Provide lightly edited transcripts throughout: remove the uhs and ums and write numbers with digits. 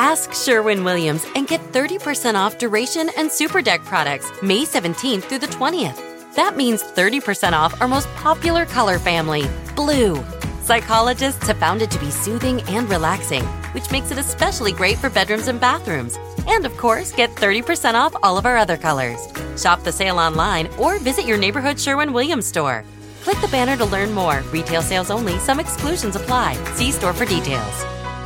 Ask Sherwin-Williams and get 30% off Duration and Super Deck products May 17th through the 20th. That means 30% off our most popular color family, blue. Psychologists have found it to be soothing and relaxing, which makes it especially great for bedrooms and bathrooms. And of course, get 30% off all of our other colors. Shop the sale online or visit your neighborhood Sherwin-Williams store. Click the banner to learn more. Retail sales only. Some exclusions apply. See store for details.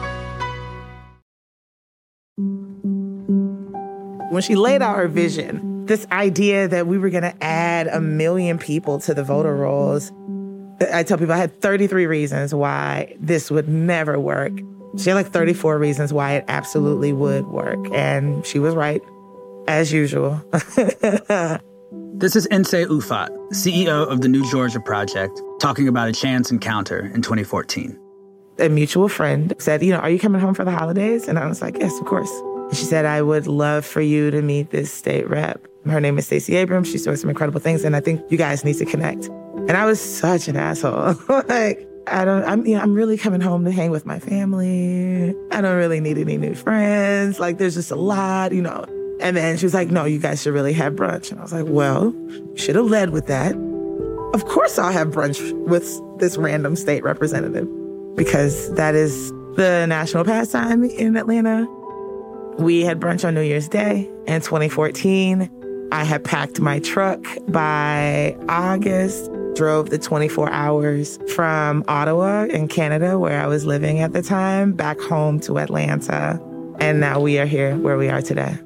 When she laid out her vision, this idea that we were going to add 1 million people to the voter rolls, I tell people I had 33 reasons why this would never work. She had like 34 reasons why it absolutely would work. And she was right, as usual. This is Nsé Ufot, CEO of the New Georgia Project, talking about a chance encounter in 2014. A mutual friend said, are you coming home for the holidays? And I was like, yes, of course. And she said, I would love for you to meet this state rep. Her name is Stacey Abrams. She's doing some incredible things, and I think you guys need to connect. And I was such an asshole. I'm really coming home to hang with my family. I don't really need any new friends. There's just a lot, And then she was like, no, you guys should really have brunch. And I was like, well, you should have led with that. Of course I'll have brunch with this random state representative because that is the national pastime in Atlanta. We had brunch on New Year's Day in 2014. I had packed my truck by August, drove the 24 hours from Ottawa in Canada, where I was living at the time, back home to Atlanta. And now we are here where we are today.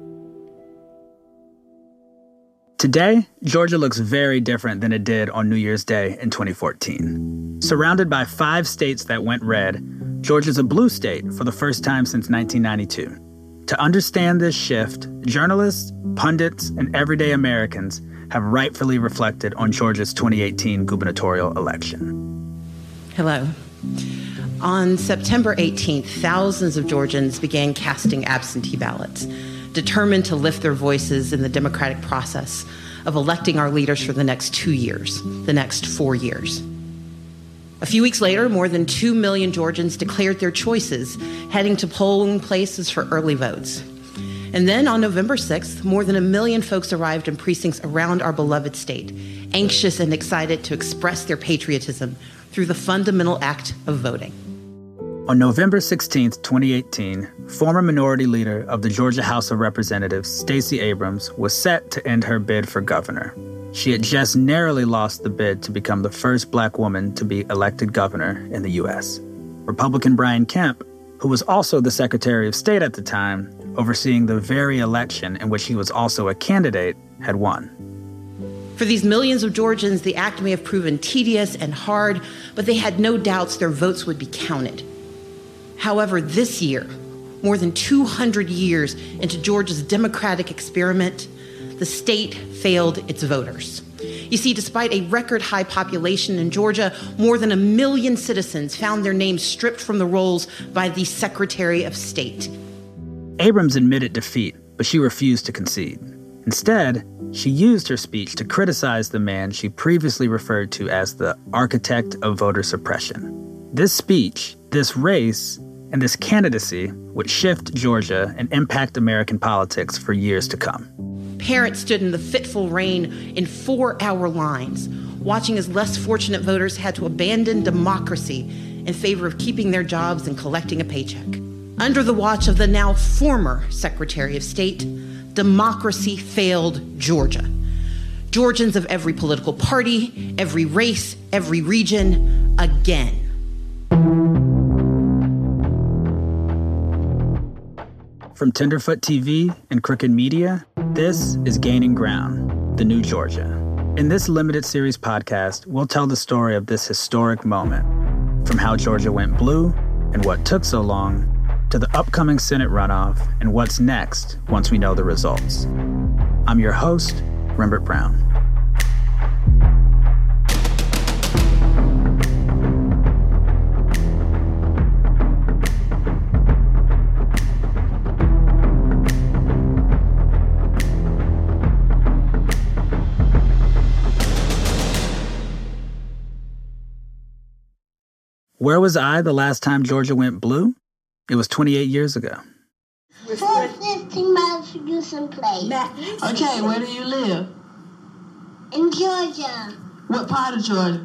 Today, Georgia looks very different than it did on New Year's Day in 2014. Surrounded by 5 states that went red, Georgia's a blue state for the first time since 1992. To understand this shift, journalists, pundits, and everyday Americans have rightfully reflected on Georgia's 2018 gubernatorial election. Hello. On September 18th, thousands of Georgians began casting absentee ballots, determined to lift their voices in the democratic process of electing our leaders for the next 2 years, the next 4 years. A few weeks later, more than 2 million Georgians declared their choices, heading to polling places for early votes. And then on November 6th, more than 1 million folks arrived in precincts around our beloved state, anxious and excited to express their patriotism through the fundamental act of voting. On November 16, 2018, former minority leader of the Georgia House of Representatives, Stacey Abrams, was set to end her bid for governor. She had just narrowly lost the bid to become the first Black woman to be elected governor in the U.S. Republican Brian Kemp, who was also the Secretary of State at the time, overseeing the very election in which he was also a candidate, had won. For these millions of Georgians, the act may have proven tedious and hard, but they had no doubts their votes would be counted. However, this year, more than 200 years into Georgia's democratic experiment, the state failed its voters. You see, despite a record high population in Georgia, more than 1 million citizens found their names stripped from the rolls by the Secretary of State. Abrams admitted defeat, but she refused to concede. Instead, she used her speech to criticize the man she previously referred to as the architect of voter suppression. This speech, this race, and this candidacy would shift Georgia and impact American politics for years to come. Parents stood in the fitful rain in 4-hour lines, watching as less fortunate voters had to abandon democracy in favor of keeping their jobs and collecting a paycheck. Under the watch of the now former Secretary of State, democracy failed Georgia. Georgians of every political party, every race, every region, again. From Tenderfoot TV and Crooked Media, this is Gaining Ground, The New Georgia. In this limited series podcast, we'll tell the story of this historic moment, from how Georgia went blue and what took so long, to the upcoming Senate runoff and what's next once we know the results. I'm your host, Rembert Brown. Where was I the last time Georgia went blue? It was 28 years ago. 415 Matthewson Place. Okay, where do you live? In Georgia. What part of Georgia?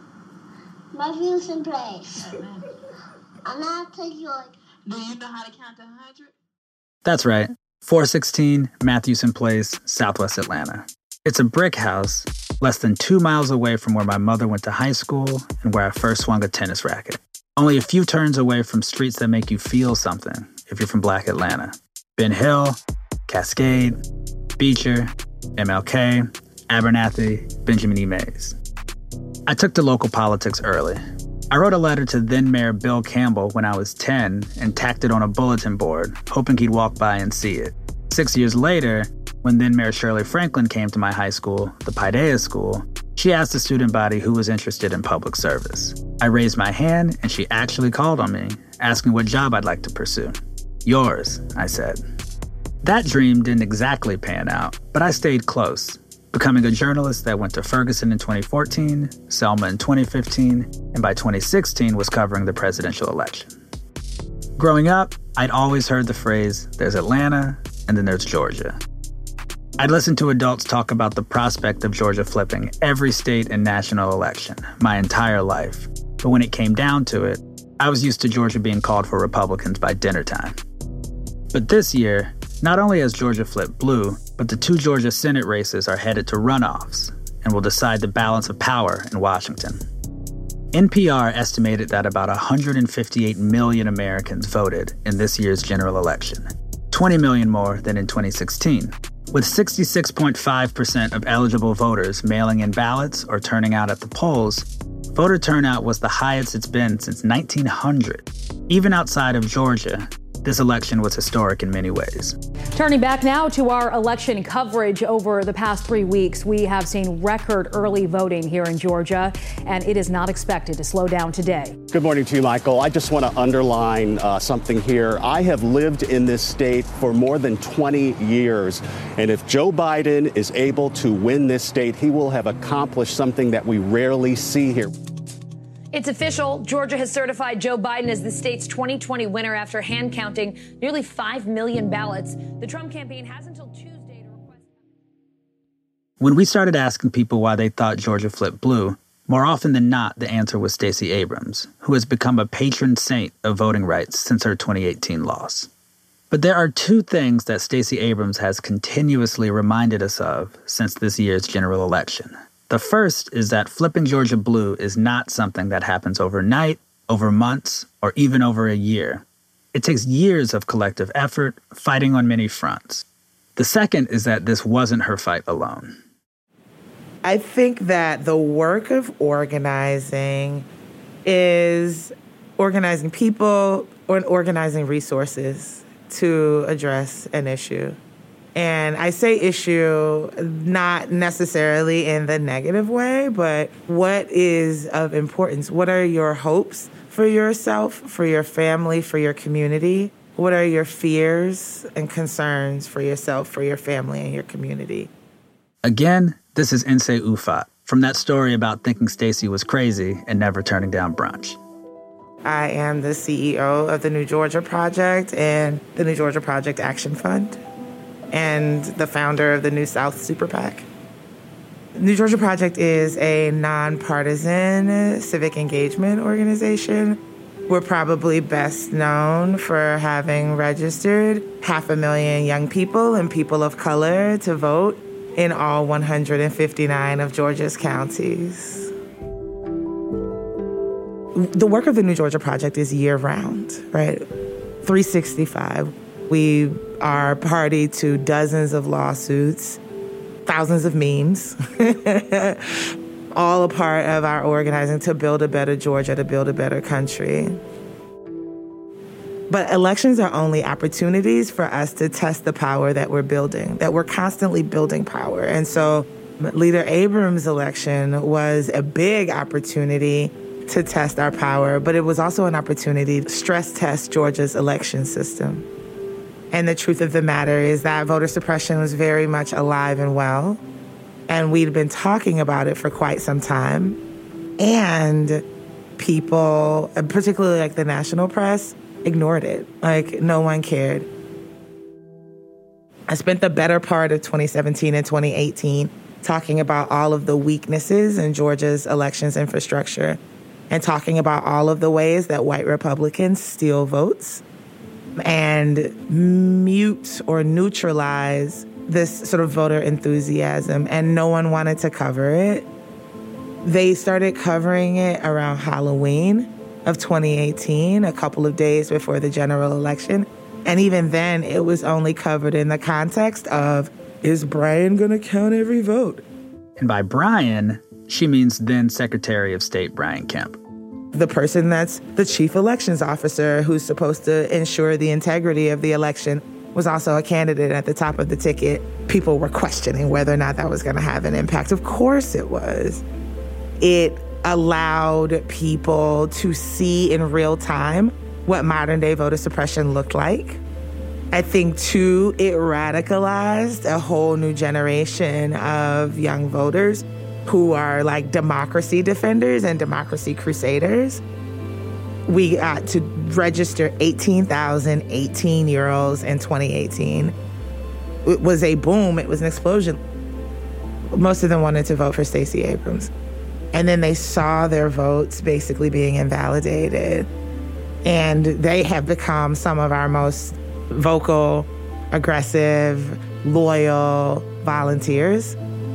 Matthewson Place. I'm out to Georgia. Do you know how to count to 100? That's right. 416 Matthewson Place, Southwest Atlanta. It's a brick house less than 2 miles away from where my mother went to high school and where I first swung a tennis racket. Only a few turns away from streets that make you feel something if you're from Black Atlanta. Ben Hill, Cascade, Beecher, MLK, Abernathy, Benjamin E. Mays. I took to local politics early. I wrote a letter to then Mayor Bill Campbell when I was 10 and tacked it on a bulletin board, hoping he'd walk by and see it. 6 years later, when then Mayor Shirley Franklin came to my high school, the Paideia School, she asked the student body who was interested in public service. I raised my hand and she actually called on me, asking what job I'd like to pursue. Yours, I said. That dream didn't exactly pan out, but I stayed close, becoming a journalist that went to Ferguson in 2014, Selma in 2015, and by 2016 was covering the presidential election. Growing up, I'd always heard the phrase, there's Atlanta, and then there's Georgia. I'd listened to adults talk about the prospect of Georgia flipping every state and national election my entire life. But when it came down to it, I was used to Georgia being called for Republicans by dinner time. But this year, not only has Georgia flipped blue, but the 2 Georgia Senate races are headed to runoffs and will decide the balance of power in Washington. NPR estimated that about 158 million Americans voted in this year's general election, 20 million more than in 2016. With 66.5% of eligible voters mailing in ballots or turning out at the polls, voter turnout was the highest it's been since 1900. Even outside of Georgia, this election was historic in many ways. Turning back now to our election coverage over the past 3 weeks, we have seen record early voting here in Georgia, and it is not expected to slow down today. Good morning to you, Michael. I just want to underline something here. I have lived in this state for more than 20 years, and if Joe Biden is able to win this state, he will have accomplished something that we rarely see here. It's official. Georgia has certified Joe Biden as the state's 2020 winner after hand counting nearly 5 million ballots. The Trump campaign has until Tuesday to request. When we started asking people why they thought Georgia flipped blue, more often than not, the answer was Stacey Abrams, who has become a patron saint of voting rights since her 2018 loss. But there are 2 things that Stacey Abrams has continuously reminded us of since this year's general election. The first is that flipping Georgia blue is not something that happens overnight, over months, or even over a year. It takes years of collective effort, fighting on many fronts. The second is that this wasn't her fight alone. I think that the work of organizing is organizing people or organizing resources to address an issue. And I say issue not necessarily in the negative way, but what is of importance? What are your hopes for yourself, for your family, for your community? What are your fears and concerns for yourself, for your family, and your community? Again, this is Nsé Ufot from that story about thinking Stacey was crazy and never turning down brunch. I am the CEO of the New Georgia Project and the New Georgia Project Action Fund, and the founder of the New South Super PAC. New Georgia Project is a nonpartisan civic engagement organization. We're probably best known for having registered 500,000 young people and people of color to vote in all 159 of Georgia's counties. The work of the New Georgia Project is year-round, right? 365. We are party to dozens of lawsuits, thousands of memes, all a part of our organizing to build a better Georgia, to build a better country. But elections are only opportunities for us to test the power that we're building, that we're constantly building power. And so Leader Abrams' election was a big opportunity to test our power, but it was also an opportunity to stress test Georgia's election system. And the truth of the matter is that voter suppression was very much alive and well. And we'd been talking about it for quite some time. And people, particularly like the national press, ignored it. Like, no one cared. I spent the better part of 2017 and 2018 talking about all of the weaknesses in Georgia's elections infrastructure and talking about all of the ways that white Republicans steal votes and mute or neutralize this sort of voter enthusiasm, and no one wanted to cover it. They started covering it around Halloween of 2018, a couple of days before the general election. And even then, it was only covered in the context of, is Brian going to count every vote? And by Brian, she means then Secretary of State Brian Kemp. The person that's the chief elections officer who's supposed to ensure the integrity of the election was also a candidate at the top of the ticket. People were questioning whether or not that was going to have an impact. Of course it was. It allowed people to see in real time what modern day voter suppression looked like. I think, too, it radicalized a whole new generation of young voters who are like democracy defenders and democracy crusaders. We got to register 18,000 18-year-olds in 2018. It was a boom. It was an explosion. Most of them wanted to vote for Stacey Abrams. And then they saw their votes basically being invalidated. And they have become some of our most vocal, aggressive, loyal volunteers.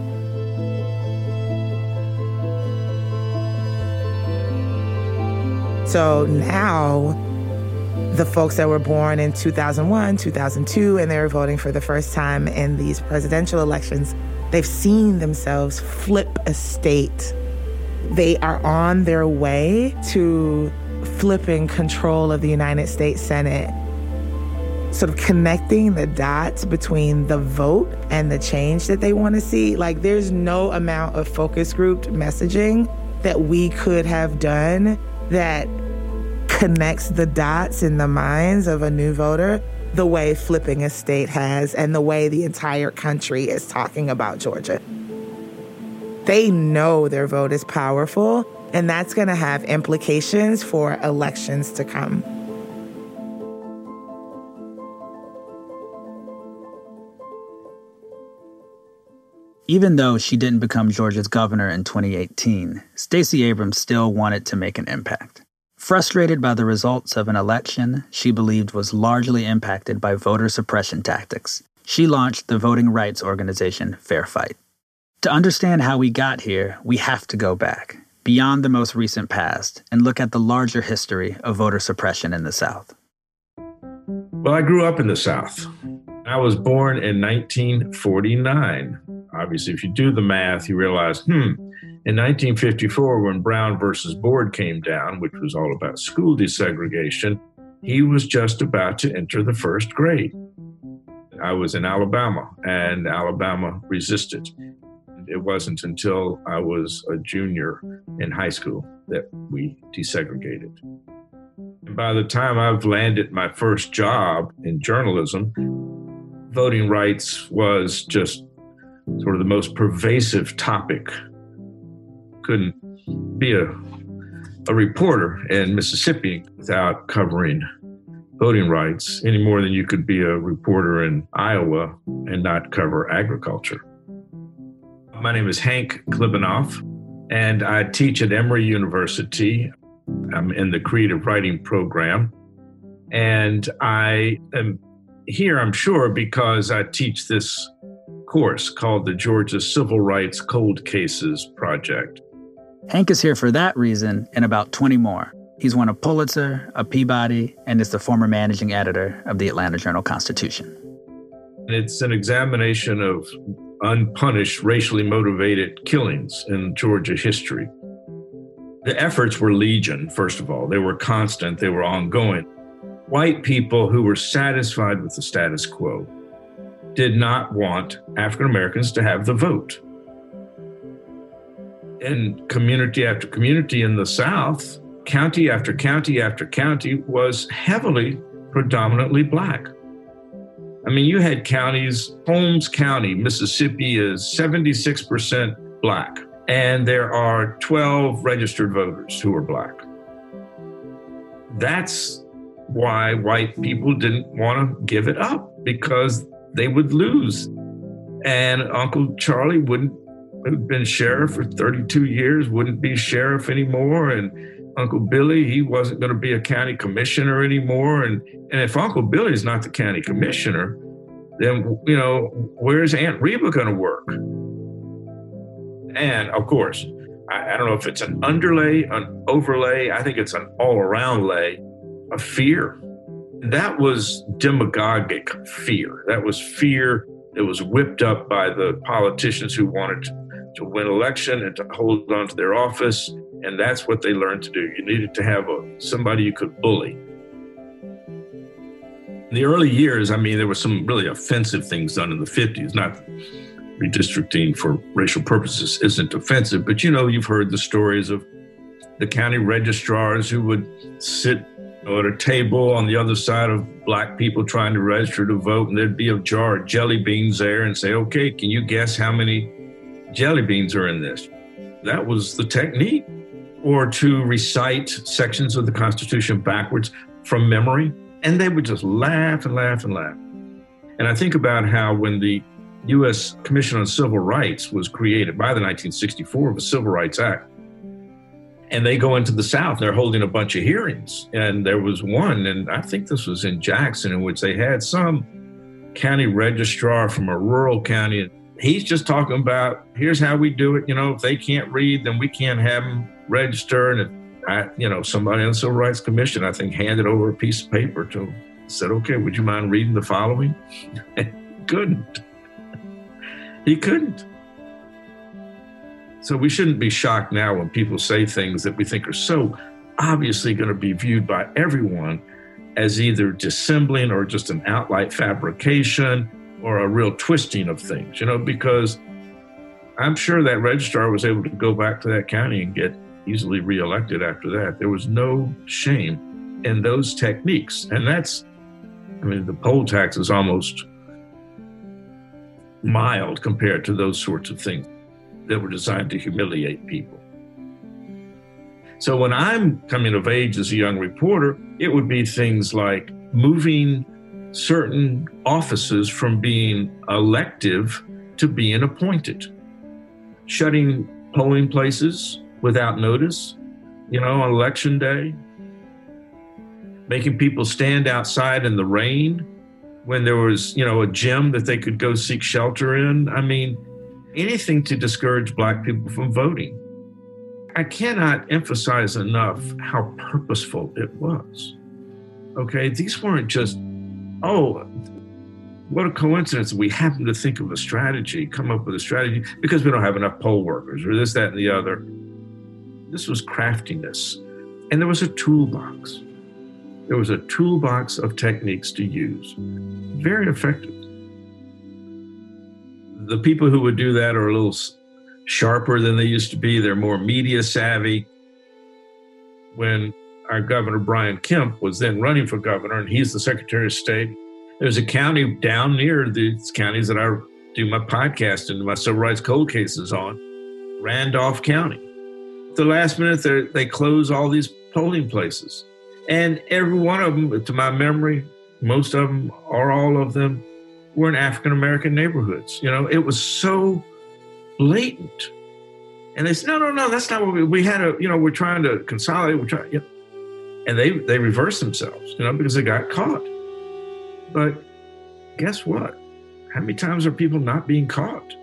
So now the folks that were born in 2001, 2002, and they were voting for the first time in these presidential elections, they've seen themselves flip a state. They are on their way to flipping control of the United States Senate, sort of connecting the dots between the vote and the change that they want to see. Like, there's no amount of focus group messaging that we could have done that connects the dots in the minds of a new voter the way flipping a state has and the way the entire country is talking about Georgia. They know their vote is powerful, and that's going to have implications for elections to come. Even though she didn't become Georgia's governor in 2018, Stacey Abrams still wanted to make an impact. Frustrated by the results of an election she believed was largely impacted by voter suppression tactics, she launched the voting rights organization Fair Fight. To understand how we got here, we have to go back, beyond the most recent past, and look at the larger history of voter suppression in the South. Well, I grew up in the South. I was born in 1949. Obviously, if you do the math, you realize, in 1954, when Brown versus Board came down, which was all about school desegregation, he was just about to enter the first grade. I was in Alabama, and Alabama resisted. It wasn't until I was a junior in high school that we desegregated. And by the time I've landed my first job in journalism, voting rights was just sort of the most pervasive topic. Couldn't be a reporter in Mississippi without covering voting rights any more than you could be a reporter in Iowa and not cover agriculture. My name is Hank Klibanoff, and I teach at Emory University. I'm in the creative writing program, and I am here, I'm sure, because I teach this course called the Georgia Civil Rights Cold Cases Project. Hank is here for that reason and about 20 more. He's won a Pulitzer, a Peabody, and is the former managing editor of the Atlanta Journal-Constitution. It's an examination of unpunished, racially motivated killings in Georgia history. The efforts were legion, first of all. They were constant, they were ongoing. White people who were satisfied with the status quo did not want African Americans to have the vote. In community after community in the South, county after county after county was heavily, predominantly Black. I mean, you had counties, Holmes County, Mississippi is 76% Black, and there are 12 registered voters who are Black. That's why white people didn't want to give it up, because they would lose. And Uncle Charlie who'd been sheriff for 32 years, wouldn't be sheriff anymore. And Uncle Billy, he wasn't going to be a county commissioner anymore. And if Uncle Billy's not the county commissioner, then, where's Aunt Reba going to work? And of course, I don't know if it's an underlay, an overlay. I think it's an all-around lay of fear. That was demagogic fear. That was fear that was whipped up by the politicians who wanted to win election and to hold on to their office. And that's what they learned to do. You needed to have somebody you could bully. In the early years, there were some really offensive things done in the 50s, not redistricting for racial purposes isn't offensive, but you've heard the stories of the county registrars who would sit at a table on the other side of black people trying to register to vote, and there'd be a jar of jelly beans there and say, okay, can you guess how many jelly beans are in this? That was the technique. Or to recite sections of the Constitution backwards from memory, and they would just laugh and laugh and laugh. And I think about how when the U.S. Commission on Civil Rights was created by the 1964 of the Civil Rights Act. And they go into the South, they're holding a bunch of hearings. And there was one, and I think this was in Jackson, in which they had some county registrar from a rural county. He's just talking about, here's how we do it. If they can't read, then we can't have them register. And somebody on the Civil Rights Commission, I think, handed over a piece of paper to him. Said, okay, would you mind reading the following? And he couldn't. He couldn't. So we shouldn't be shocked now when people say things that we think are so obviously going to be viewed by everyone as either dissembling or just an outright fabrication or a real twisting of things, because I'm sure that registrar was able to go back to that county and get easily reelected after that. There was no shame in those techniques. And the poll tax is almost mild compared to those sorts of things that were designed to humiliate people. So when I'm coming of age as a young reporter, it would be things like moving certain offices from being elective to being appointed, shutting polling places without notice, on election day, making people stand outside in the rain when there was, a gym that they could go seek shelter in. Anything to discourage black people from voting. I cannot emphasize enough how purposeful it was. Okay, these weren't just, what a coincidence. We happen to think of a strategy, come up with a strategy because we don't have enough poll workers or this, that, and the other. This was craftiness. And there was a toolbox. There was a toolbox of techniques to use. Very effective. The people who would do that are a little sharper than they used to be. They're more media savvy. When our governor, Brian Kemp, was then running for governor, and he's the Secretary of State, there's a county down near these counties that I do my podcast and my civil rights cold cases on, Randolph County. At the last minute, they close all these polling places. And every one of them, to my memory, most of them or all of them, were in African-American neighborhoods. It was so blatant. And they said, no, that's not what we had we're trying to consolidate. And they reversed themselves, because they got caught. But guess what? How many times are people not being caught?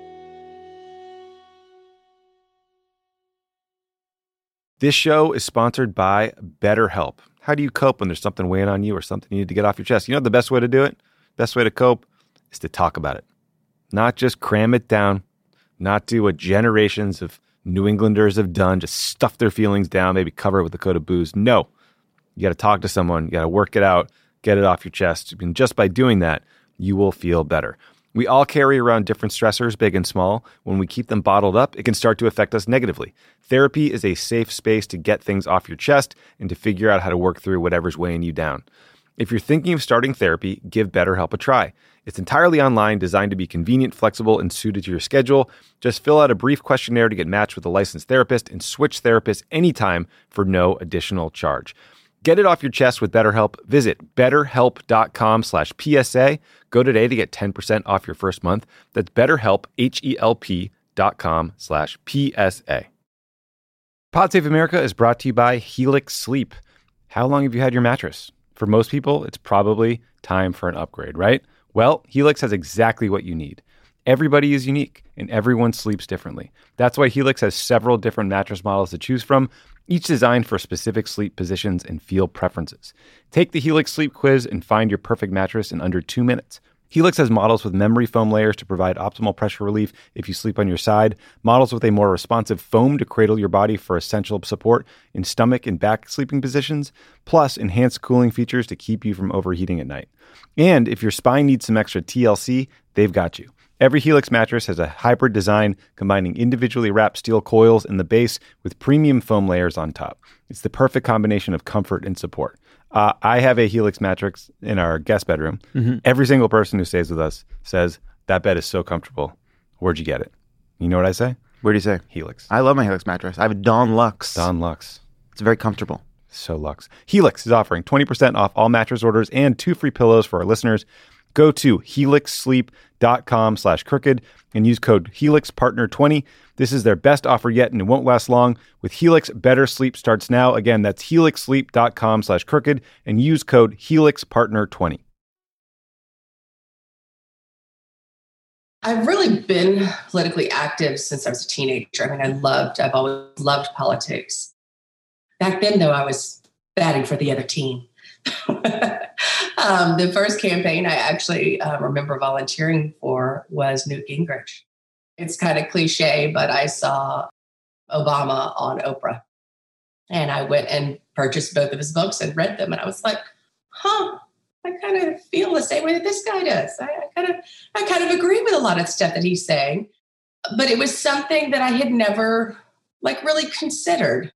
This show is sponsored by BetterHelp. How do you cope when there's something weighing on you or something you need to get off your chest? The best way to do it? Best way to cope is to talk about it. Not just cram it down, not do what generations of New Englanders have done, just stuff their feelings down, maybe cover it with a coat of booze. No, you got to talk to someone, you got to work it out, get it off your chest. And just by doing that, you will feel better. We all carry around different stressors, big and small. When we keep them bottled up, it can start to affect us negatively. Therapy is a safe space to get things off your chest and to figure out how to work through whatever's weighing you down. If you're thinking of starting therapy, give BetterHelp a try. It's entirely online, designed to be convenient, flexible, and suited to your schedule. Just fill out a brief questionnaire to get matched with a licensed therapist and switch therapists anytime for no additional charge. Get it off your chest with BetterHelp. Visit betterhelp.com/PSA. Go today to get 10% off your first month. That's BetterHelp, HELP.com/PSA. Pod Save America is brought to you by Helix Sleep. How long have you had your mattress? For most people, it's probably time for an upgrade, right? Well, Helix has exactly what you need. Everybody is unique, and everyone sleeps differently. That's why Helix has several different mattress models to choose from, each designed for specific sleep positions and feel preferences. Take the Helix Sleep Quiz and find your perfect mattress in under 2 minutes. Helix has models with memory foam layers to provide optimal pressure relief if you sleep on your side, models with a more responsive foam to cradle your body for essential support in stomach and back sleeping positions, plus enhanced cooling features to keep you from overheating at night. And if your spine needs some extra TLC, they've got you. Every Helix mattress has a hybrid design combining individually wrapped steel coils in the base with premium foam layers on top. It's the perfect combination of comfort and support. I have a Helix mattress in our guest bedroom. Mm-hmm. Every single person who stays with us says, that bed is so comfortable. Where'd you get it? You know what I say? Where do you say? Helix. I love my Helix mattress. I have a Dawn Luxe. Dawn Luxe. It's very comfortable. So luxe. Helix is offering 20% off all mattress orders and 2 free pillows for our listeners. Go to helixsleep.com/crooked and use code HelixPartner20. This is their best offer yet, and it won't last long. With Helix, better sleep starts now. Again, that's helixsleep.com/crooked and use code HelixPartner20. I've really been politically active since I was a teenager. I mean, I've always loved politics. Back then, though, I was batting for the other team. The first campaign I actually remember volunteering for was Newt Gingrich. It's kind of cliche, but I saw Obama on Oprah. And I went and purchased both of his books and read them. And I was like, I kind of feel the same way that this guy does. I kind of agree with a lot of stuff that he's saying. But it was something that I had never really considered.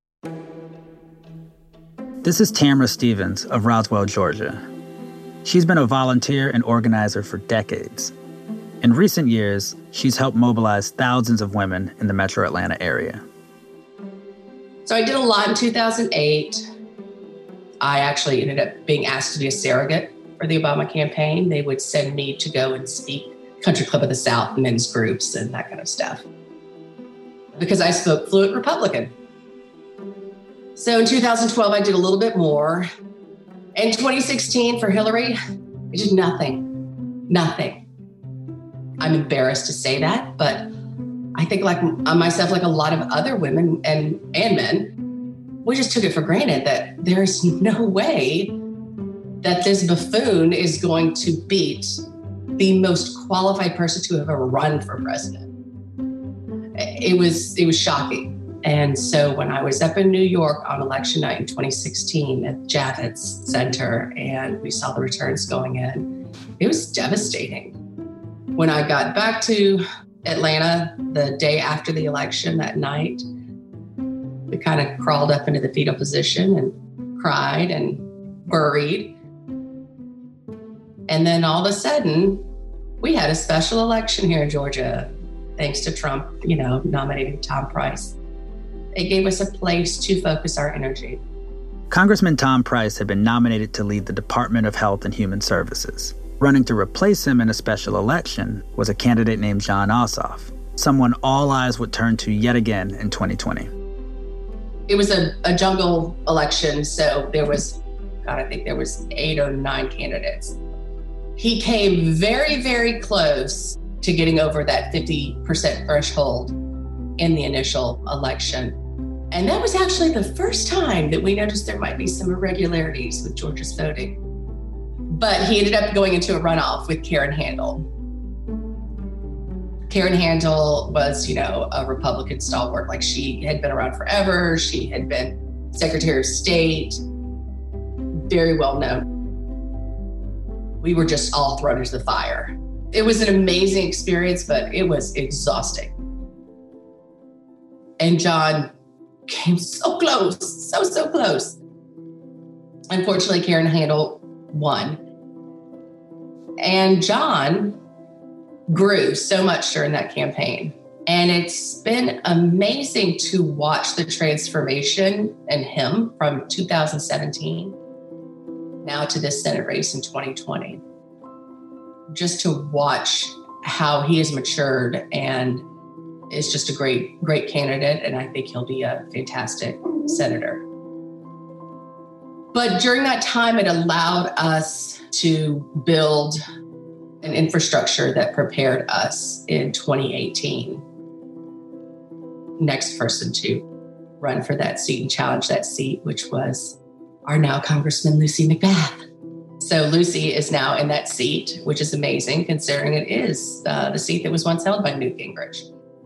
This is Tamara Stevens of Roswell, Georgia. She's been a volunteer and organizer for decades. In recent years, she's helped mobilize thousands of women in the metro Atlanta area. So I did a lot in 2008. I actually ended up being asked to be a surrogate for the Obama campaign. They would send me to go and speak Country Club of the South, men's groups, and that kind of stuff, because I spoke fluent Republican. So in 2012, I did a little bit more. In 2016, for Hillary, I did nothing. I'm embarrassed to say that, but I think myself, like a lot of other women and men, we just took it for granted that there's no way that this buffoon is going to beat the most qualified person to have ever run for president. It was shocking. And so when I was up in New York on election night in 2016 at Javits Center and we saw the returns going in, it was devastating. When I got back to Atlanta the day after the election that night, we kind of crawled up into the fetal position and cried and worried. And then all of a sudden, we had a special election here in Georgia, thanks to Trump, nominating Tom Price. It gave us a place to focus our energy. Congressman Tom Price had been nominated to lead the Department of Health and Human Services. Running to replace him in a special election was a candidate named Jon Ossoff, someone all eyes would turn to yet again in 2020. It was a jungle election, so there was 8 or 9 candidates. He came very, very close to getting over that 50% threshold in the initial election. And that was actually the first time that we noticed there might be some irregularities with Georgia's voting. But he ended up going into a runoff with Karen Handel. Karen Handel was, a Republican stalwart. She had been around forever. She had been Secretary of State, very well known. We were just all thrown into the fire. It was an amazing experience, but it was exhausting. And John came so close, so close. Unfortunately, Karen Handel won. And John grew so much during that campaign. And it's been amazing to watch the transformation in him from 2017 now to this Senate race in 2020. Just to watch how he has matured and is just a great, great candidate. And I think he'll be a fantastic senator. But during that time, it allowed us to build an infrastructure that prepared us in 2018. Next person to run for that seat and challenge that seat, which was our now Congressman Lucy McBath. So Lucy is now in that seat, which is amazing considering it is the seat that was once held by Newt Gingrich.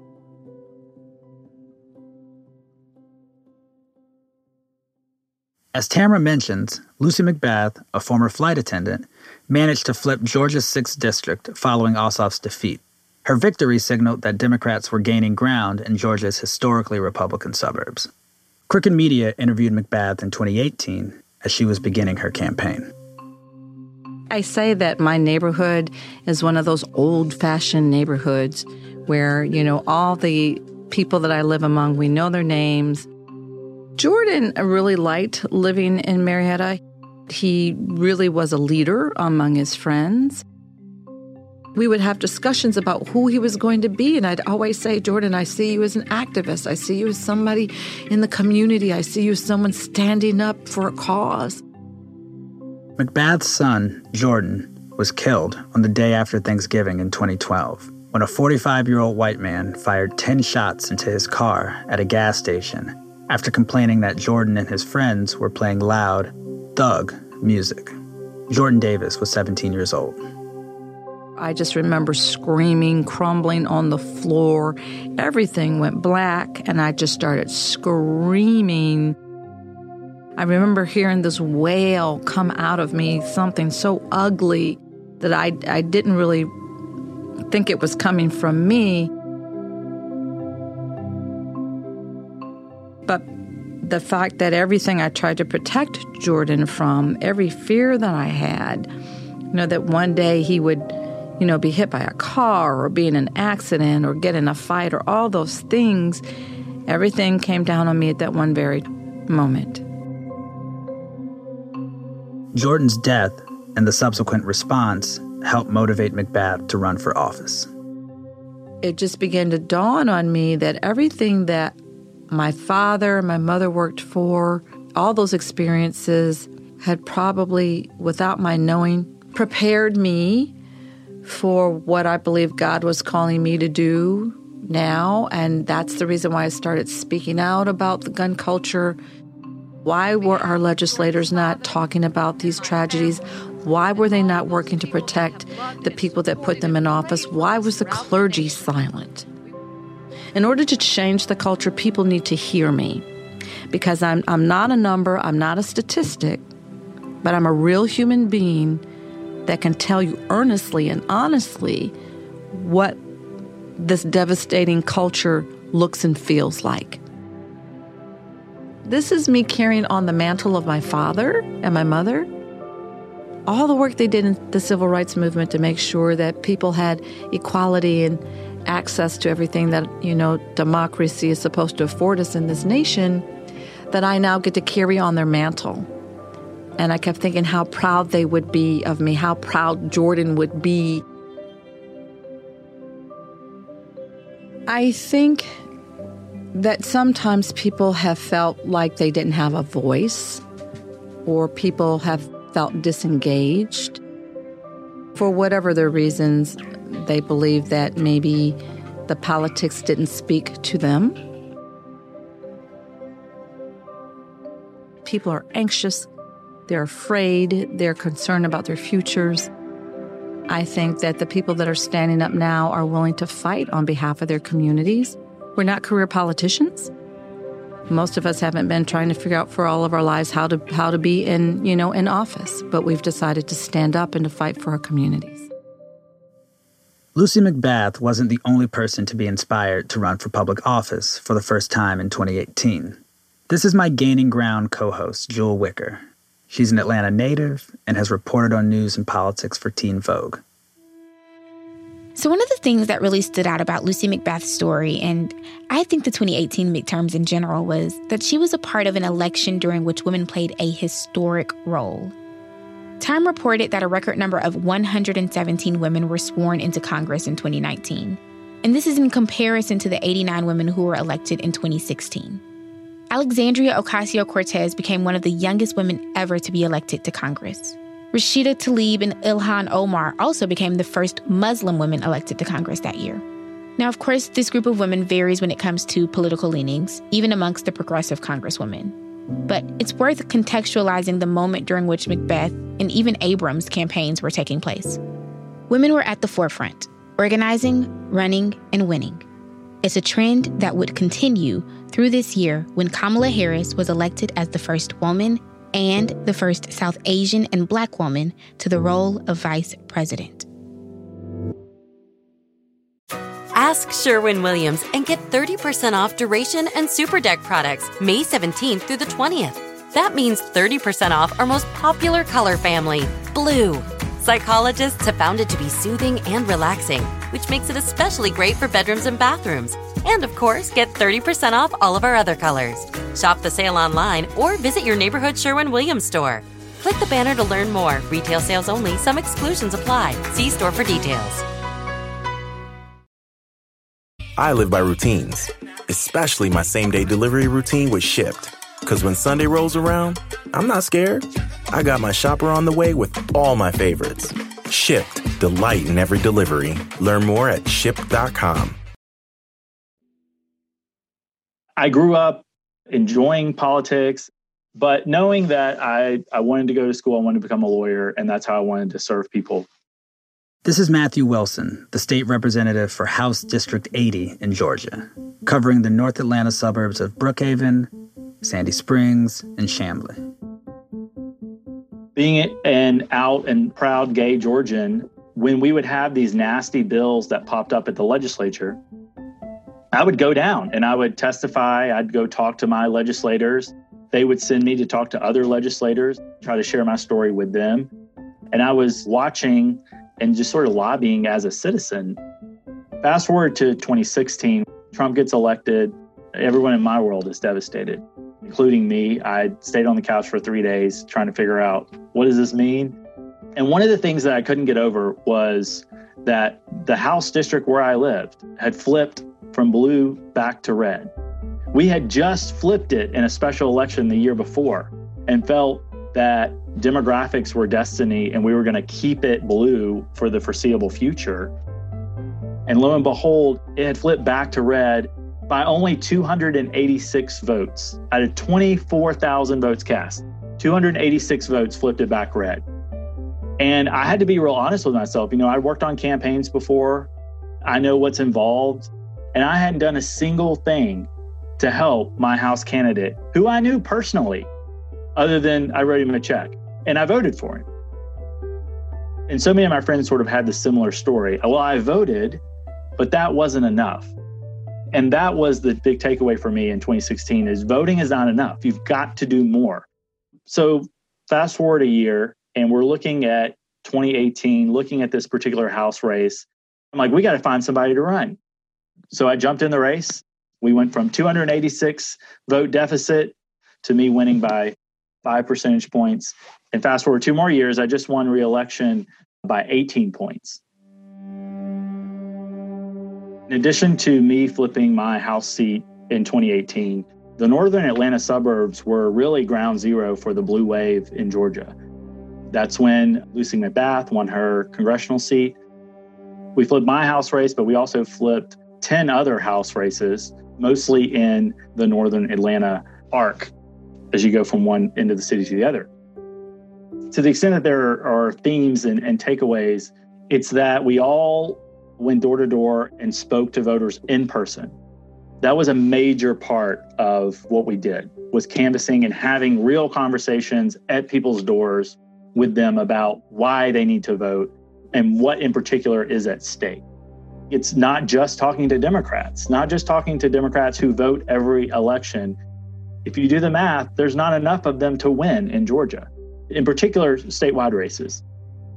As Tamara mentions, Lucy McBath, a former flight attendant, managed to flip Georgia's 6th district following Ossoff's defeat. Her victory signaled that Democrats were gaining ground in Georgia's historically Republican suburbs. Crooked Media interviewed McBath in 2018 as she was beginning her campaign. I say that my neighborhood is one of those old-fashioned neighborhoods where, all the people that I live among, we know their names. Jordan really liked living in Marietta. He really was a leader among his friends. We would have discussions about who he was going to be, and I'd always say, Jordan, I see you as an activist. I see you as somebody in the community. I see you as someone standing up for a cause. McBath's son, Jordan, was killed on the day after Thanksgiving in 2012 when a 45-year-old white man fired 10 shots into his car at a gas station after complaining that Jordan and his friends were playing loud, thug music. Jordan Davis was 17 years old. I just remember screaming, crumbling on the floor. Everything went black, and I just started screaming. I remember hearing this wail come out of me, something so ugly that I didn't really think it was coming from me. But the fact that everything I tried to protect Jordan from, every fear that I had, that one day he would, be hit by a car or be in an accident or get in a fight or all those things, everything came down on me at that one very moment. Jordan's death and the subsequent response helped motivate McBath to run for office. It just began to dawn on me that everything that my father and my mother worked for, all those experiences had probably, without my knowing, prepared me for what I believe God was calling me to do now. And that's the reason why I started speaking out about the gun culture. Why were our legislators not talking about these tragedies? Why were they not working to protect the people that put them in office? Why was the clergy silent? In order to change the culture, people need to hear me, because I'm not a number, I'm not a statistic, but I'm a real human being that can tell you earnestly and honestly what this devastating culture looks and feels like. This is me carrying on the mantle of my father and my mother. All the work they did in the civil rights movement to make sure that people had equality and access to everything that, democracy is supposed to afford us in this nation, that I now get to carry on their mantle. And I kept thinking how proud they would be of me, how proud Jordan would be. I think that sometimes people have felt like they didn't have a voice, or people have felt disengaged. For whatever their reasons, they believe that maybe the politics didn't speak to them. People are anxious. They're afraid. They're concerned about their futures. I think that the people that are standing up now are willing to fight on behalf of their communities. We're not career politicians. Most of us haven't been trying to figure out for all of our lives how to be in office, but we've decided to stand up and to fight for our communities. Lucy McBath wasn't the only person to be inspired to run for public office for the first time in 2018. This is my Gaining Ground co-host, Jewel Wicker. She's an Atlanta native and has reported on news and politics for Teen Vogue. So one of the things that really stood out about Lucy McBath's story, and I think the 2018 midterms in general, was that she was a part of an election during which women played a historic role. Time reported that a record number of 117 women were sworn into Congress in 2019. And this is in comparison to the 89 women who were elected in 2016. Alexandria Ocasio-Cortez became one of the youngest women ever to be elected to Congress. Rashida Tlaib and Ilhan Omar also became the first Muslim women elected to Congress that year. Now, of course, this group of women varies when it comes to political leanings, even amongst the progressive congresswomen. But it's worth contextualizing the moment during which McBath and even Abrams' campaigns were taking place. Women were at the forefront, organizing, running, and winning. It's a trend that would continue through this year when Kamala Harris was elected as the first woman and the first South Asian and Black woman to the role of vice president. Ask Sherwin-Williams and get 30% off Duration and Super Deck products May 17th through the 20th. That means 30% off our most popular color family, blue. Psychologists have found it to be soothing and relaxing, which makes it especially great for bedrooms and bathrooms. And of course, get 30% off all of our other colors. Shop the sale online or visit your neighborhood Sherwin-Williams store. Click the banner to learn more. Retail sales only. Some exclusions apply. See store for details. I live by routines, especially my same-day delivery routine with Shipt. Because when Sunday rolls around, I'm not scared. I got my shopper on the way with all my favorites. Shipt, delight in every delivery. Learn more at shipt.com. I grew up enjoying politics, but knowing that I wanted to go to school, I wanted to become a lawyer, and that's how I wanted to serve people. This is Matthew Wilson, the state representative for House District 80 in Georgia, covering the North Atlanta suburbs of Brookhaven, Sandy Springs, and Chamblee. Being an out and proud gay Georgian, when we would have these nasty bills that popped up at the legislature, I would go down and I would testify. I'd go talk to my legislators. They would send me to talk to other legislators, try to share my story with them. And I was watching and just sort of lobbying as a citizen. Fast forward to 2016, Trump gets elected. Everyone in my world is devastated, including me. I stayed on the couch for 3 days trying to figure out, what does this mean? And one of the things that I couldn't get over was that the House district where I lived had flipped from blue back to red. We had just flipped it in a special election the year before and felt that demographics were destiny and we were going to keep it blue for the foreseeable future. And lo and behold, it had flipped back to red by only 286 votes. Out of 24,000 votes cast, 286 votes flipped it back red. And I had to be real honest with myself. You know, I worked on campaigns before. I know what's involved. And I hadn't done a single thing to help my House candidate, who I knew personally, other than I wrote him a check. And I voted for him. And so many of my friends sort of had the similar story. Well, I voted, but that wasn't enough. And that was the big takeaway for me in 2016 is voting is not enough. You've got to do more. So fast forward a year and we're looking at 2018, looking at this particular House race. I'm like, we got to find somebody to run. So I jumped in the race. We went from 286 vote deficit to me winning by 5 percentage points. And fast forward 2 more years, I just won re-election by 18 points. In addition to me flipping my House seat in 2018, the northern Atlanta suburbs were really ground zero for the blue wave in Georgia. That's when Lucy McBath won her congressional seat. We flipped my House race, but we also flipped 10 other House races, mostly in the northern Atlanta arc, as you go from one end of the city to the other. To the extent that there are themes and takeaways, it's that we all went door to door and spoke to voters in person. That was a major part of what we did, was canvassing and having real conversations at people's doors with them about why they need to vote and what in particular is at stake. It's not just talking to Democrats, not just talking to Democrats who vote every election. If you do the math, there's not enough of them to win in Georgia, in particular statewide races.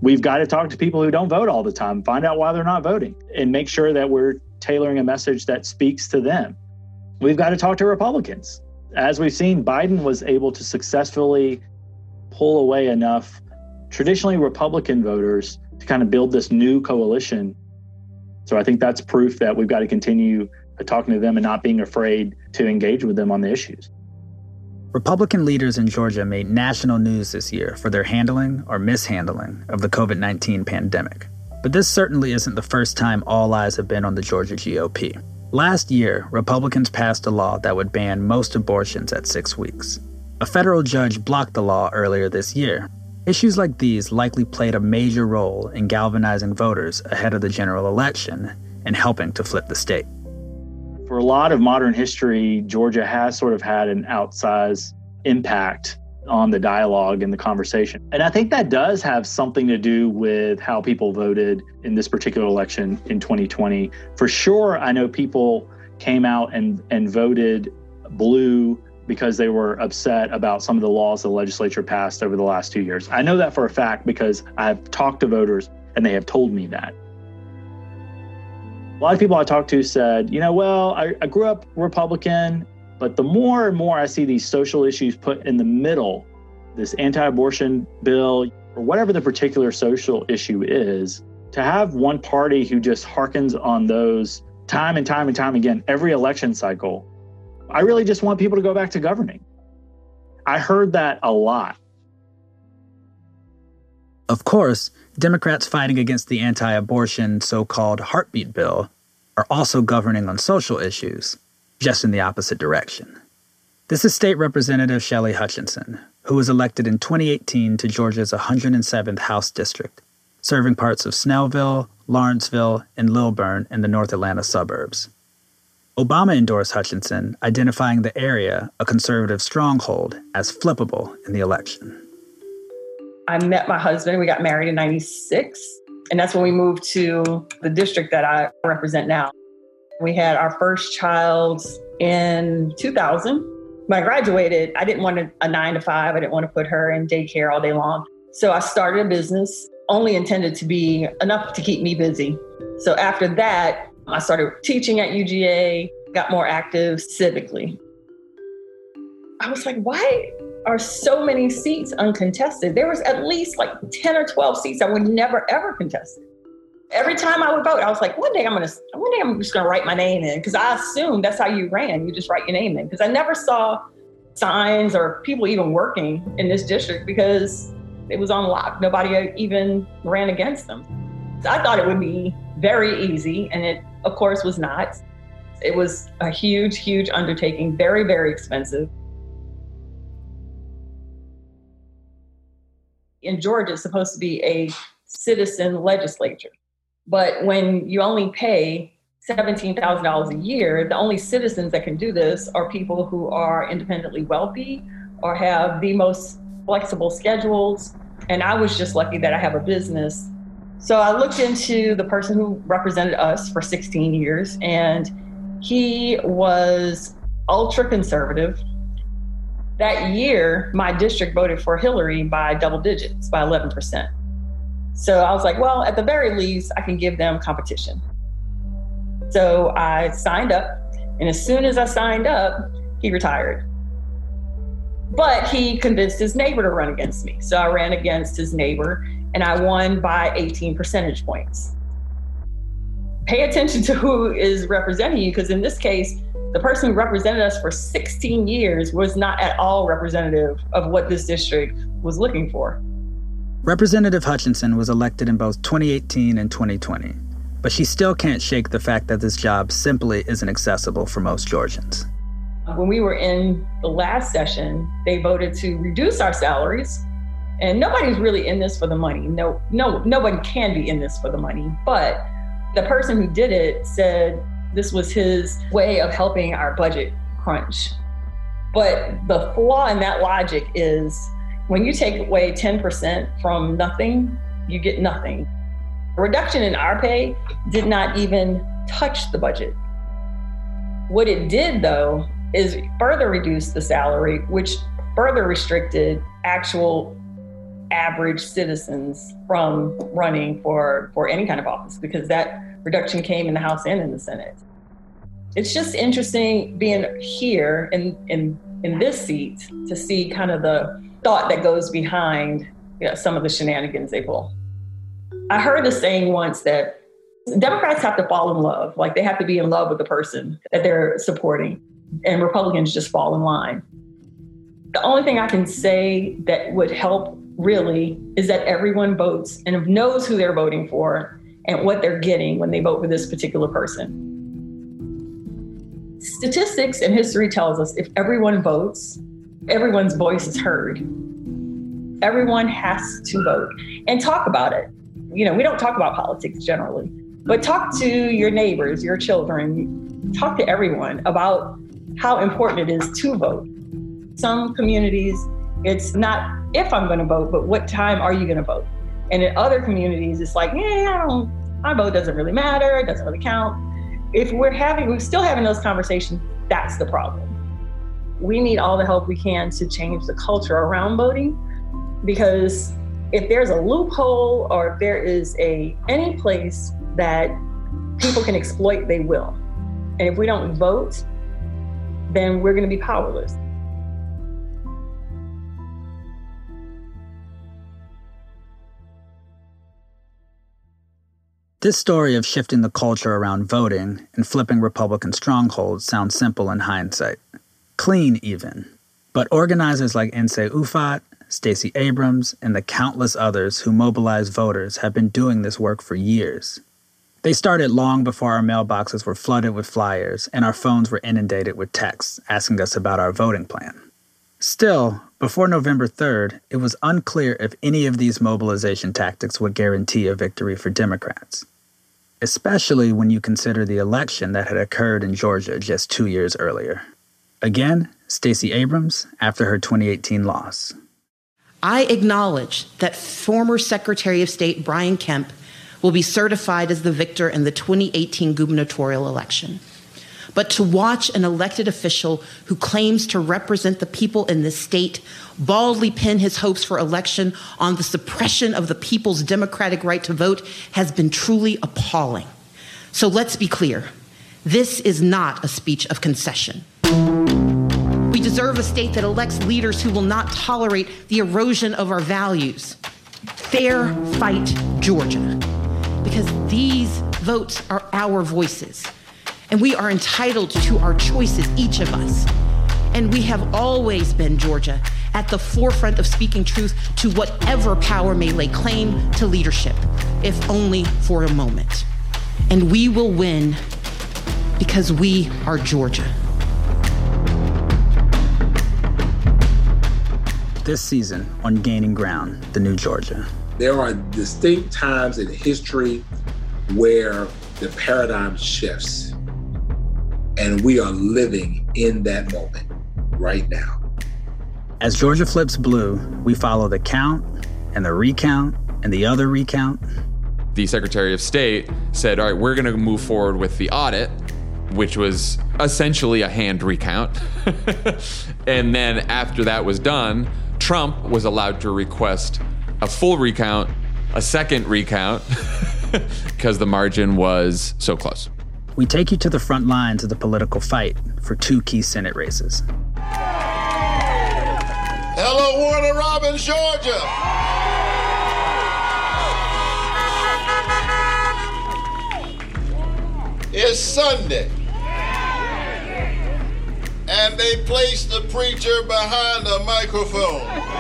We've got to talk to people who don't vote all the time, find out why they're not voting, and make sure that we're tailoring a message that speaks to them. We've got to talk to Republicans. As we've seen, Biden was able to successfully pull away enough traditionally Republican voters to kind of build this new coalition. So I think that's proof that we've got to continue talking to them and not being afraid to engage with them on the issues. Republican leaders in Georgia made national news this year for their handling or mishandling of the COVID-19 pandemic. But this certainly isn't the first time all eyes have been on the Georgia GOP. Last year, Republicans passed a law that would ban most abortions at 6 weeks. A federal judge blocked the law earlier this year. Issues like these likely played a major role in galvanizing voters ahead of the general election and helping to flip the state. For a lot of modern history, Georgia has sort of had an outsized impact on the dialogue and the conversation. And I think that does have something to do with how people voted in this particular election in 2020. For sure, I know people came out and voted blue because they were upset about some of the laws the legislature passed over the last 2 years. I know that for a fact because I've talked to voters and they have told me that. A lot of people I talked to said, well, I grew up Republican, but the more and more I see these social issues put in the middle, this anti-abortion bill, or whatever the particular social issue is, to have one party who just harkens on those time and time and time again, every election cycle, I really just want people to go back to governing. I heard that a lot. Of course, Democrats fighting against the anti-abortion so-called heartbeat bill are also governing on social issues, just in the opposite direction. This is State Representative Shelley Hutchinson, who was elected in 2018 to Georgia's 107th House District, serving parts of Snellville, Lawrenceville, and Lilburn in the North Atlanta suburbs. Obama endorsed Hutchinson, identifying the area, a conservative stronghold, as flippable in the election. I met my husband. We got married in 96, and that's when we moved to the district that I represent now. We had our first child in 2000. When I graduated, I didn't want a 9 to 5. I didn't want to put her in daycare all day long. So I started a business, only intended to be enough to keep me busy. So after that, I started teaching at UGA, got more active civically. I was like, why are so many seats uncontested? There was at least like 10 or 12 seats that were never, ever contested. Every time I would vote, I was like, one day I'm just gonna write my name in, because I assumed that's how you ran. You just write your name in, because I never saw signs or people even working in this district because it was on lock. Nobody even ran against them. So I thought it would be very easy, and it, of course, was not. It was a huge, huge undertaking, very, very expensive. In Georgia, it's supposed to be a citizen legislature. But when you only pay $17,000 a year, the only citizens that can do this are people who are independently wealthy or have the most flexible schedules. And I was just lucky that I have a business. So I looked into the person who represented us for 16 years, and he was ultra conservative. That year, my district voted for Hillary by double digits, by 11%. So I was like, well, at the very least, I can give them competition. So I signed up, and as soon as I signed up, he retired. But he convinced his neighbor to run against me. So I ran against his neighbor, and I won by 18 percentage points. Pay attention to who is representing you, because in this case, the person who represented us for 16 years was not at all representative of what this district was looking for. Representative Hutchinson was elected in both 2018 and 2020, but she still can't shake the fact that this job simply isn't accessible for most Georgians. When we were in the last session, they voted to reduce our salaries, and nobody's really in this for the money. No, nobody can be in this for the money, but the person who did it said this was his way of helping our budget crunch. But the flaw in that logic is when you take away 10% from nothing, you get nothing. A reduction in our pay did not even touch the budget. What it did, though, is further reduce the salary, which further restricted actual average citizens from running for any kind of office, because that reduction came in the House and in the Senate. It's just interesting being here in this seat to see kind of the thought that goes behind some of the shenanigans they pull. I heard a saying once that Democrats have to fall in love, like they have to be in love with the person that they're supporting, and Republicans just fall in line. The only thing I can say that would help really is that everyone votes and knows who they're voting for and what they're getting when they vote for this particular person. Statistics and history tells us if everyone votes, everyone's voice is heard. Everyone has to vote and talk about it. We don't talk about politics generally, but talk to your neighbors, your children, talk to everyone about how important it is to vote. Some communities, it's not if I'm going to vote, but what time are you going to vote? And in other communities, it's like, my vote doesn't really matter. It doesn't really count. If we're still having those conversations, that's the problem. We need all the help we can to change the culture around voting, because if there's a loophole or if there is any place that people can exploit, they will. And if we don't vote, then we're going to be powerless. This story of shifting the culture around voting and flipping Republican strongholds sounds simple in hindsight. Clean, even. But organizers like Nsé Ufot, Stacey Abrams, and the countless others who mobilize voters have been doing this work for years. They started long before our mailboxes were flooded with flyers and our phones were inundated with texts asking us about our voting plan. Still, before November 3rd, it was unclear if any of these mobilization tactics would guarantee a victory for Democrats, especially when you consider the election that had occurred in Georgia just 2 years earlier. Again, Stacey Abrams after her 2018 loss. I acknowledge that former Secretary of State Brian Kemp will be certified as the victor in the 2018 gubernatorial election. But to watch an elected official who claims to represent the people in this state baldly pin his hopes for election on the suppression of the people's democratic right to vote has been truly appalling. So let's be clear. This is not a speech of concession. We deserve a state that elects leaders who will not tolerate the erosion of our values. Fair fight, Georgia. Because these votes are our voices. And we are entitled to our choices, each of us. And we have always been, Georgia, at the forefront of speaking truth to whatever power may lay claim to leadership, if only for a moment. And we will win because we are Georgia. This season on Gaining Ground, the New Georgia. There are distinct times in history where the paradigm shifts, and we are living in that moment right now. As Georgia flips blue, we follow the count and the recount and the other recount. The Secretary of State said, all right, we're going to move forward with the audit, which was essentially a hand recount. And then after that was done, Trump was allowed to request a full recount, a second recount, because the margin was so close. We take you to the front lines of the political fight for 2 key Senate races. Hello, Warner Robins, Georgia. It's Sunday. And they placed the preacher behind a microphone.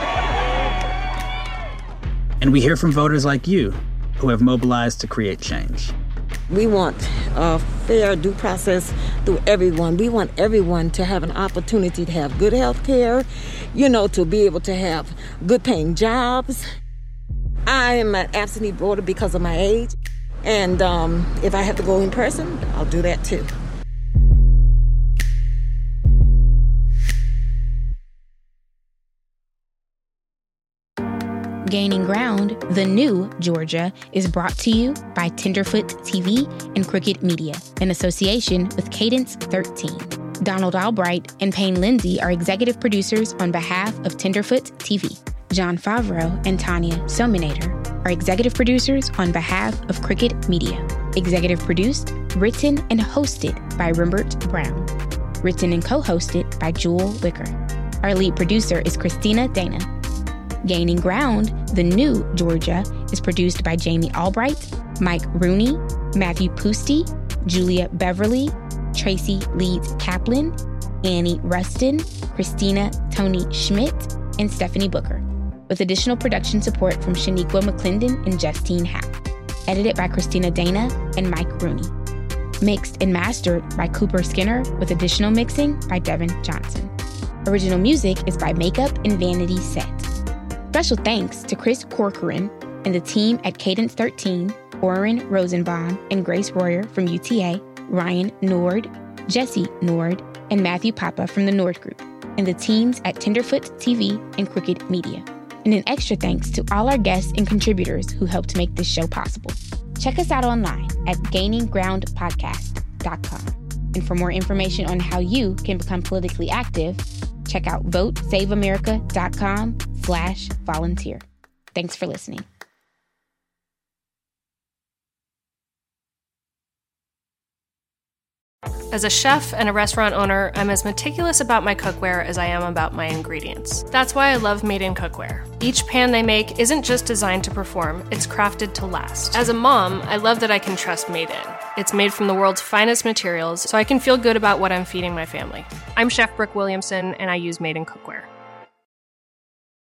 And we hear from voters like you who have mobilized to create change. We want a fair due process through everyone. We want everyone to have an opportunity to have good health care, to be able to have good paying jobs. I am an absentee voter because of my age. And if I have to go in person, I'll do that too. Gaining Ground, the New Georgia, is brought to you by Tenderfoot TV and Crooked Media in association with Cadence 13. Donald Albright and Payne Lindsay are executive producers on behalf of Tenderfoot TV. Jon Favreau and Tanya Selminator are executive producers on behalf of Crooked Media. Executive produced, written, and hosted by Rembert Brown. Written and co-hosted by Jewel Wicker. Our lead producer is Christina Dana. Gaining Ground, The New Georgia, is produced by Jamie Albright, Mike Rooney, Matthew Pusty, Julia Beverly, Tracy Leeds Kaplan, Annie Rustin, Christina Tony Schmidt, and Stephanie Booker, with additional production support from Shaniqua McClendon and Justine Howe. Edited by Christina Dana and Mike Rooney. Mixed and mastered by Cooper Skinner, with additional mixing by Devin Johnson. Original music is by Makeup and Vanity Set. Special thanks to Chris Corcoran and the team at Cadence 13, Oren Rosenbaum and Grace Royer from UTA, Ryan Nord, Jesse Nord, and Matthew Papa from the Nord Group, and the teams at Tenderfoot TV and Crooked Media. And an extra thanks to all our guests and contributors who helped make this show possible. Check us out online at gaininggroundpodcast.com. And for more information on how you can become politically active, check out votesaveamerica.com/volunteer. Thanks for listening. As a chef and a restaurant owner, I'm as meticulous about my cookware as I am about my ingredients. That's why I love Made in Cookware. Each pan they make isn't just designed to perform, it's crafted to last. As a mom, I love that I can trust Made in. It's made from the world's finest materials, so I can feel good about what I'm feeding my family. I'm Chef Brooke Williamson, and I use Made in Cookware.